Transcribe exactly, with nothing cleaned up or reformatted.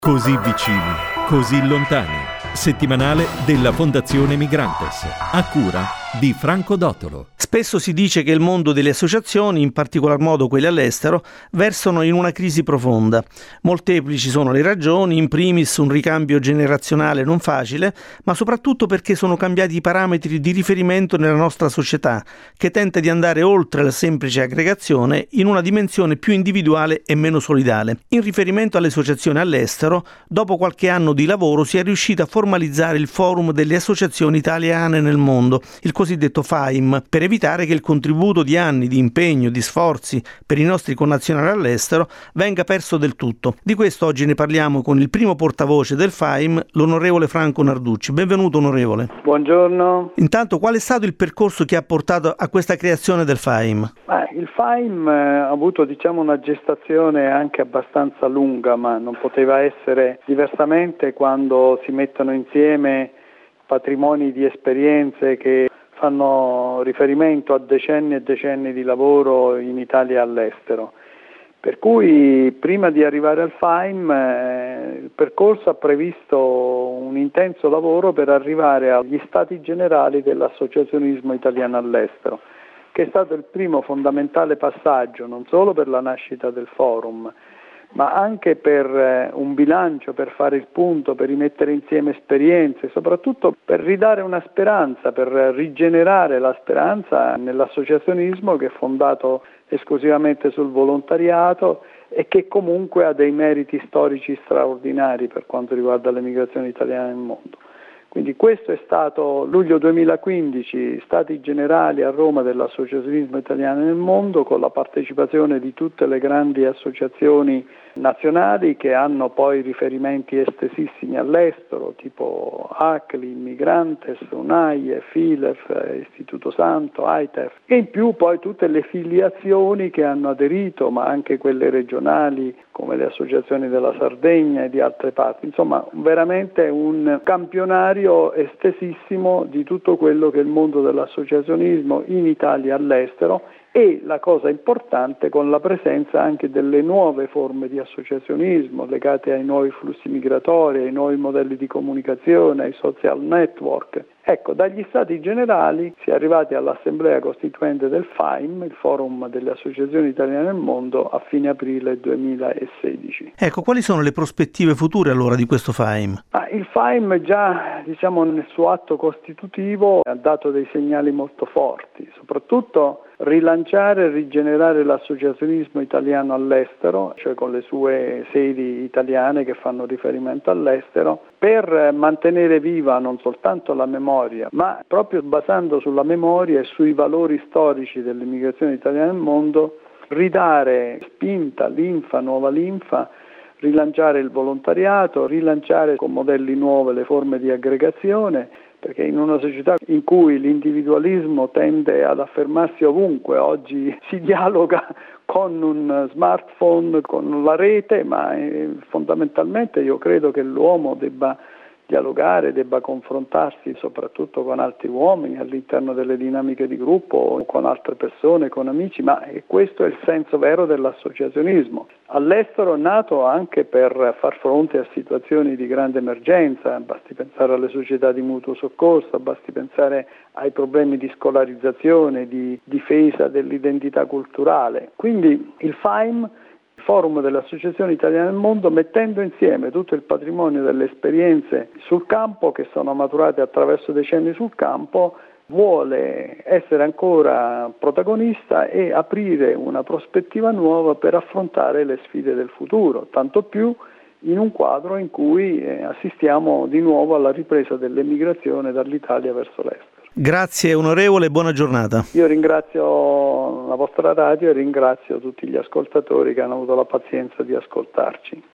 Così vicini, così lontani. Settimanale della Fondazione Migrantes, a cura di Franco Dottolo. Spesso si dice che il mondo delle associazioni, in particolar modo quelle all'estero, versano in una crisi profonda. Molteplici sono le ragioni, in primis un ricambio generazionale non facile, ma soprattutto perché sono cambiati i parametri di riferimento nella nostra società, che tenta di andare oltre la semplice aggregazione in una dimensione più individuale e meno solidale. In riferimento alle associazioni all'estero, dopo qualche anno di lavoro si è riusciti a formalizzare il Forum delle Associazioni Italiane nel Mondo, il cosiddetto F A I M, per evitare che il contributo di anni di impegno, di sforzi per i nostri connazionali all'estero venga perso del tutto. Di questo oggi ne parliamo con il primo portavoce del F A I M, l'onorevole Franco Narducci. Benvenuto, onorevole. Buongiorno. Intanto, qual è stato il percorso che ha portato a questa creazione del F A I M? Eh, il F A I M ha avuto diciamo una gestazione anche abbastanza lunga, ma non poteva essere diversamente quando si mettono insieme patrimoni di esperienze che fanno riferimento a decenni e decenni di lavoro in Italia e all'estero. Per cui prima di arrivare al F A I M eh, il percorso ha previsto un intenso lavoro per arrivare agli stati generali dell'associazionismo italiano all'estero, che è stato il primo fondamentale passaggio non solo per la nascita del forum, ma anche per eh, un bilancio, per fare il punto, per rimettere insieme esperienze, soprattutto per ridare una speranza, per rigenerare la speranza nell'associazionismo che è fondato esclusivamente sul volontariato e che comunque ha dei meriti storici straordinari per quanto riguarda l'emigrazione italiana nel mondo. Quindi questo è stato luglio duemilaquindici, Stati Generali a Roma dell'associazionismo italiano nel mondo, con la partecipazione di tutte le grandi associazioni nazionali che hanno poi riferimenti estesissimi all'estero, tipo A C L I, Migrantes, UNAIE, FILEF, Istituto Santo, A I T E F, e in più poi tutte le filiazioni che hanno aderito, ma anche quelle regionali come le associazioni della Sardegna e di altre parti. Insomma, veramente un campionario estesissimo di tutto quello che è il mondo dell'associazionismo in Italia e all'estero, e la cosa importante con la presenza anche delle nuove forme di associazionismo legate ai nuovi flussi migratori, ai nuovi modelli di comunicazione, ai social network. Ecco, dagli Stati Generali si è arrivati all'Assemblea Costituente del F A I M, il Forum delle Associazioni Italiane nel Mondo, a fine aprile duemilasedici. Ecco, quali sono le prospettive future allora di questo F A I M? Ah, il F A I M già, diciamo, nel suo atto costitutivo ha dato dei segnali molto forti, soprattutto rilanciare e rigenerare l'associazionismo italiano all'estero, cioè con le sue sedi italiane che fanno riferimento all'estero, per mantenere viva non soltanto la memoria, ma proprio basando sulla memoria e sui valori storici dell'immigrazione italiana nel mondo, ridare spinta, linfa, nuova linfa, rilanciare il volontariato, rilanciare con modelli nuovi le forme di aggregazione, perché in una società in cui l'individualismo tende ad affermarsi ovunque, oggi si dialoga con un smartphone, con la rete, ma eh, fondamentalmente io credo che l'uomo debba dialogare, debba confrontarsi soprattutto con altri uomini all'interno delle dinamiche di gruppo, con altre persone, con amici, ma questo è il senso vero dell'associazionismo. All'estero è nato anche per far fronte a situazioni di grande emergenza, basti pensare alle società di mutuo soccorso, basti pensare ai problemi di scolarizzazione, di difesa dell'identità culturale. Quindi il F A I M, Forum delle Associazioni Italiane nel Mondo, mettendo insieme tutto il patrimonio delle esperienze sul campo che sono maturate attraverso decenni sul campo, vuole essere ancora protagonista e aprire una prospettiva nuova per affrontare le sfide del futuro, tanto più in un quadro in cui assistiamo di nuovo alla ripresa dell'emigrazione dall'Italia verso l'estero. Grazie onorevole, buona giornata. Io ringrazio la vostra radio e ringrazio tutti gli ascoltatori che hanno avuto la pazienza di ascoltarci.